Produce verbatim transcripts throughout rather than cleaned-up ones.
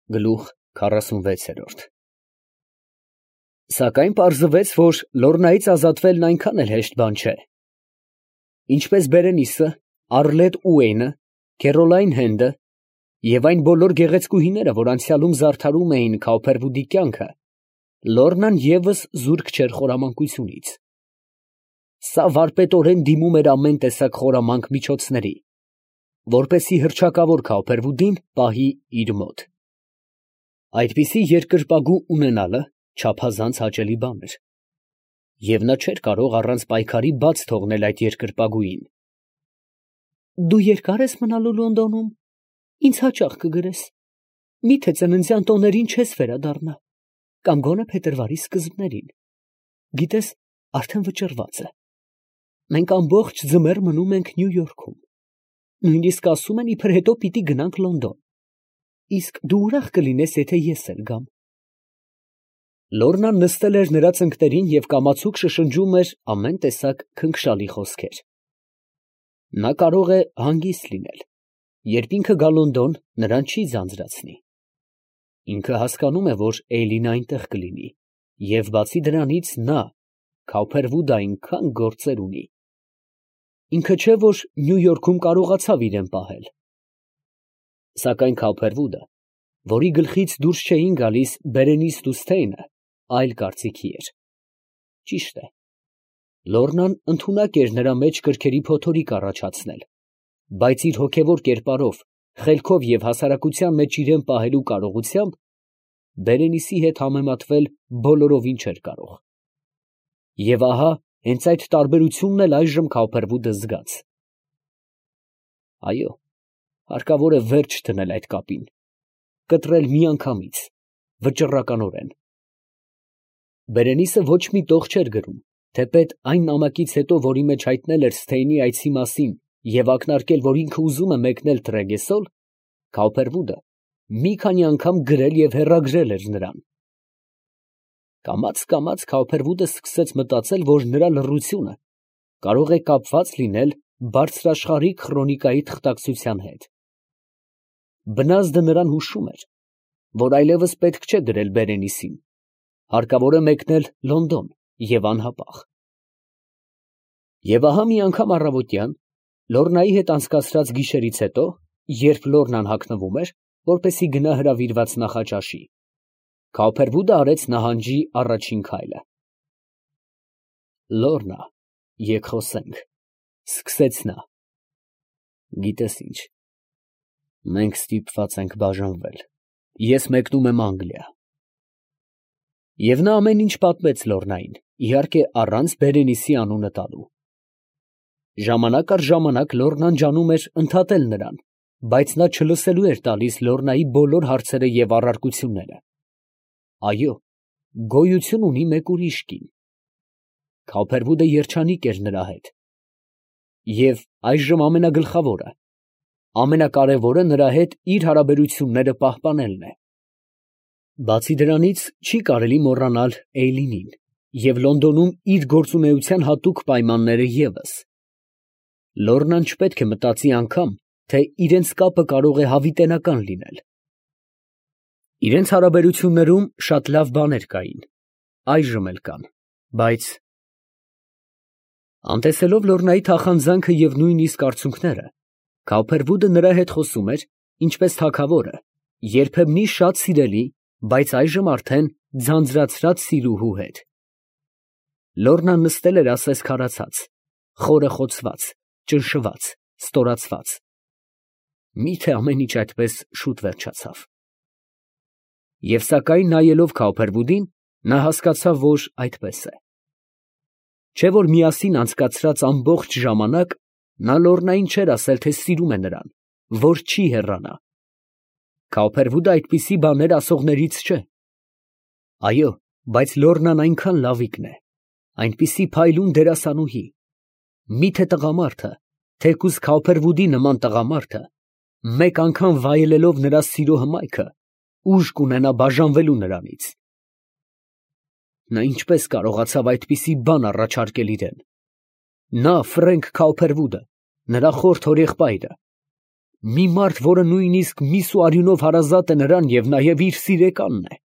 Գլուխ քառասունվեցերորդ Սակայն պարզվեց, որ Լոռնայից ազատվելն այնքան էլ հեշտ բան չէ. ինչպես Բերենիսը, Առլետ Ուեյնը, Քերոլայն Հենդը և այն բոլոր գեղեցկուհիները, որ անցյալում զարդարում էին Քաուփերվուդի կյանքը, Լոռնան ևս զուրկ չէր խորամանկությունից. սա վարպետորեն դիմում էր ամեն տեսակ խորամանկ միջոցների, որպեսզի հռչակավոր Քաուփերվուդին պահի իր մոտ. այդպիսի երկրպագու ունենալը չափազանց հաճելի բան էր, և նա չէր կարող առանց պայքարի բաց թողնել այդ երկրպագուին։ Դու երկա՞ր ես մնալու Լոնդոնում, ինձ հաճախ կգրես, մի՞թե ծննդյան տոներին չես վերադառնա, կամ գոնե փետրվարի սկզբներին, գիտես, արդեն վճռված է, մենք ամբողջ ձմեռ մնում ենք Նյու Յորքում, նույնիսկ ասում են, իբր հետո պիտի գնանք Լոնդոն, իսկ դու ուրախ կլինես, եթե ես էլ գամ։ Լոռնան նստել էր նրա ծնկներին և կամացուկ շշնջում էր ամեն տեսակ քնքշալի խոսքեր։ Նա կարող է հանգիստ լինել, երբ ինքը գա Լոնդոն, նրան չի ձանձրացնի։ Ինքը հասկանում է, որ Էյլին այնտեղ կլինի, և բացի դրանից նա Քաուփերվուդը այնքան գործեր ունի։ Ինքը չէ, որ Նյու Յորքում կարողացավ իրեն պահել։ Սակայն Քաուփերվուդը, որի գլխից դուրս չէին գալիս Բերենիսն ու Սթեյնը, այլ կարծիքի էր։ Ճիշտ է, Լոռնան ընդունակ էր նրա մեջ կրքերի փոթորիկ առաջացնել, բայց իր հոգևոր կերպարով, խելքով և հասարակության մեջ իրան պահելու կարողությամբ Բերենիսի հետ համեմատվել բոլորովին չէր կարող։ Եվ ահա հենց այդ տարբերությունն էլ այժմ Քաուփերվուդը զգաց։ Այո, հարկավոր է վերջ դնել այդ կապին, կտրել միանգամից, վճռականորեն։ Բերենիսը ոչ մի տող չէր գրում, թեպետ այն նամակից հետո, որի մեջ հայտնել էր Սթեյնի այցի մասին և ակնարկել, որ ինքը ուզում է մեկնել Տրեգեսոլ, Քաուփերվուդը մի քանի անգամ գրել և հեռագրել էր նրան։ Կամաց֊կամաց Քաուփերվուդը սկսեց մտածել, որ նրա լռությունը կարող է կապված լինել բարձրաշխարհիկ խրոնիկայի թղթակցության հետ։ Բնազդը նրան հուշում էր, որ այլևս պետք չէ գրել Բերենիսին, հարկավոր է մեկնել Լոնդոն և անհապաղ։ Եվ ահա մի անգամ առավոտյան, Լոռնայի հետ անցկացրած գիշերից հետո, երբ Լոռնան հագնվում էր, որպեսզի գնա հրավիրված նախաճաշի, Քաուփերվուդը արեց նահանջի առաջին քայլը։ Լոռնա, եկ խոսենք, սկսեց նա։ Գիտես ինչ, մենք ստիպված ենք բաժանվել, ես մեկնում եմ Անգլիա։ Եվ նա ամեն ինչ պատմեց Լոռնային, իհարկե առանց Բերենիսի անունը տալու։ Ժամանակ առ ժամանակ Լոռնան ջանում էր ընդհատել նրան, բայց նա չլսելու էր տալիս Լոռնայի բոլոր հարցերը և առարկությունները։ Այո, գոյություն ունի մեկ ուրիշ կին։ Քաուփերվուդը երջանիկ էր նրա հետ։ Եվ այժմ ամենագլխավորը, ամենակարևորը նրա հետ իր հարաբերությունները պահպանելն է։ Բացի դրանից չի կարելի մոռանալ Էյլինին և Լոնդոնում իր գործունեության հատուկ պայմանները ևս։ Լոռնան չպետք է մտածի անգամ, թե իրենց կապը կարող է հավիտենական լինել։ Իրենց հարաբերություններում շատ լավ բաներ կային, այժմ էլ կան, բայց… Անտեսելով Լոռնայի թախանձանքը և նույնիսկ արցունքները, Քաուփերվուդը նրա հետ խոսում էր, ինչպես թագավորը, երբեմնի շատ սիրելի, բայց այժմ արդեն ձանձրացրած սիրուհու հետ։ Լոռնան նստել էր ասես քարացած, խորը խոցված, ճնշված, ստորացված։ Մի՞թե ամեն ինչ այդպես շուտ վերջացավ։ Եվ սակայն նայելով Քաուփերվուդին, նա հասկացավ, որ այդպես է։ Չէ՞ որ միասին անցկացրած ամբողջ ժամանակ նա Լոռնային չէր ասել, թե սիրում է նրան, որ չի հեռանա։ Քաուփերվուդը այդպիսի բաներ ասողներից չէ։ Այո, բայց Լոռնան այնքան լավիկն է, այնպիսի փայլուն դերասանուհի։ Մի՞թե տղամարդը, թեկուզ Քաուփերվուդի նման տղամարդը, մեկ անգամ վայելելով նրա սիրո հմայքը, ուժ կունենա բաժանվելու նրանից։ Նա ինչպես կարողացավ այդպիսի բան առաջարկել իրան։ Նա, Ֆրենք Քաուփերվուդը, նրա խորթ հորեղբայրը, մի մարդ, որը նույնիսկ միս ու արյունով հարազատ է նրան և նաև իր սիրեկանն է։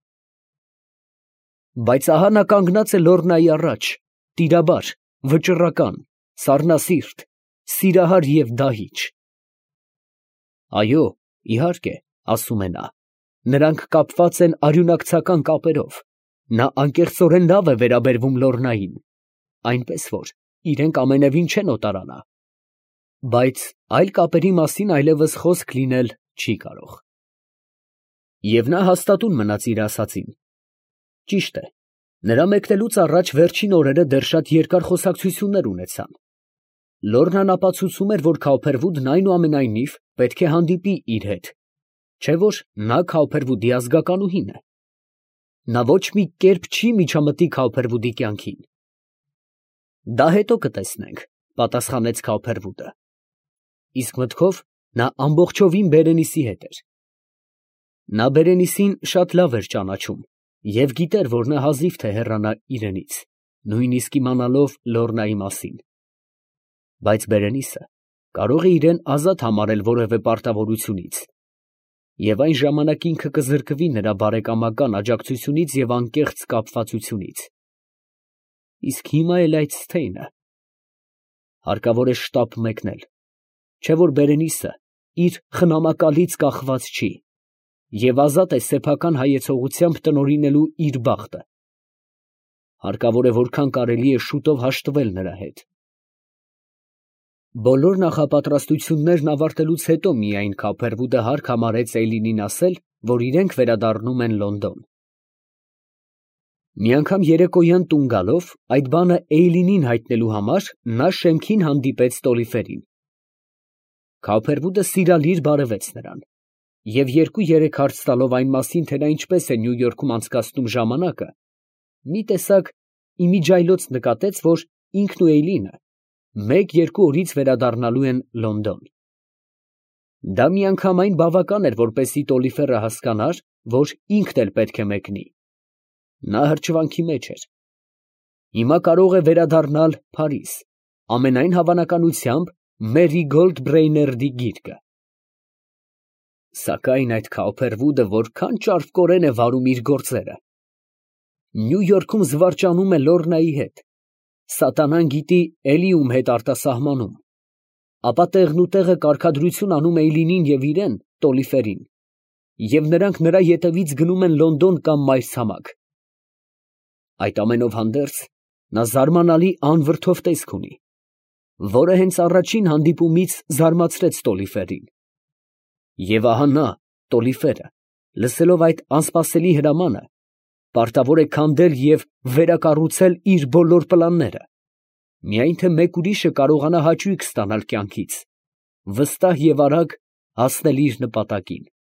Բայց ահա նա կանգնած է Լոռնայի առաջ, տիրաբար, վճռական, սառնասիրտ, սիրահար և դահիճ։ Այո, իհարկե, ասում է նա, նրանք կապված են արյունակցական կապերով, նա անկեղծորեն լավ է վերաբերվում Լոռնային, այնպես որ իրենք ամենևին չեն օտարանա, բայց այլ կապերի մասին այլևս խոսք լինել չի կարող։ Եվ նա հաստատուն մնաց իր ասածին։ Ճիշտ է, նրա մեկնելուց առաջ վերջին օրերը դեռ շատ երկար խոսակցություններ ունեցան։ Լոռնան ապացուցում էր, որ Քավփերվուդն այնուամենայնիվ պետք է հանդիպի իր հետ, չէ՞ որ նա Քավփերվուդի ազգականուհին է։ Նա ոչ մի կերպ չի միջամտի Քավփերվուդի կյանքին։ Դա հետո կտեսնենք, պատասխանեց Քավփերվուդը։ Իսկ մտքով նա ամբողջովին Բերենիսի հետ էր։ Նա Բերենիսին շատ լավ էր ճանաչում և գիտեր, որ նա հազիվ թե հեռանա իրենից, նույնիսկ իմանալով Լոռնայի մասին։ Բայց Բերենիսը կարող է իրեն ազատ համարել որևէ պարտավորությունից, և այն ժամանակ ինքը կզրկվի նրա բարեկամական աջակցությունից և անկեղծ կապվածությունից։ Իսկ հիմա էլ այդ Սթեյնը… Հարկավոր է շտապ մեկնել, չէ՞ որ Բերենիսը իր խնամակալից կախված չի և ազատ է սեփական հայեցողությամբ տնօրինելու իր բախտը։ Հարկավոր է որքան կարելի է շուտով հաշտվել նրա հետ։ Բոլոր նախապատրաստություններն ավարտելուց հետո միայն Քավփերվուդը հարկ համարեց Էյլինին ասել, որ իրենք վերադառնում են Լոնդոն։ Մի անգամ երեկոյան տուն գալով, այդ բանը Էյլինին հայտնելու համար, նա շեմքին հանդիպեց Տոլիֆերին։ Քավփերվուդը սիրալիր բարևեց նրան և երկու֊երեք հարց տալով այն մասին, թե նա ինչպես է Նյու Յորքում անցկացնում ժամանակը, մի տեսակ իմիջիայլոց նկատեց, որ ինքն ու Էյլինը մեկ֊երկու օրից վերադառնալու են Լոնդոն։ Դա միանգամայն բավական էր, որպեսզի Տոլիֆերը հասկանար, որ ինքն էլ պետք է մեկնի։ Նա հրճվանքի մեջ էր։ Հիմա կարող է վերադառնալ Փարիզ, ամենայն հավանականությամբ Մերի Գոլդբրեյներդի գիրկը։ Սակայն այդ Քավփերվուդը որքան ճարպկորեն է վարում իր գործերը։ Նյու Յորքում զվարճանում է Լոռնայի հետ, սատանան գիտի էլի ում հետ արտասահմանում, ապա տեղնուտեղը կարգադրություն անում Էյլինին և իրան, Տոլիֆերին, և նրանք նրա ետևից գնում են Լոնդոն կամ մայրցամաք։ Այդ ամենով հանդերձ, նա զարմանալի անվրդով տեսք ունի, որը հենց առաջին հանդիպումից զարմացրեց Տոլիֆերին։ Եվ ահա նա, Տոլիֆերը, լսելով այդ անսպասելի հրամանը, պարտավոր է քանդել և վերակառուցել իր բոլոր պլանները, միայն թե մեկ ուրիշը կարողանա հաճույք ստանալ կյանքից, վստահ և արագ հասնել իր նպատակին։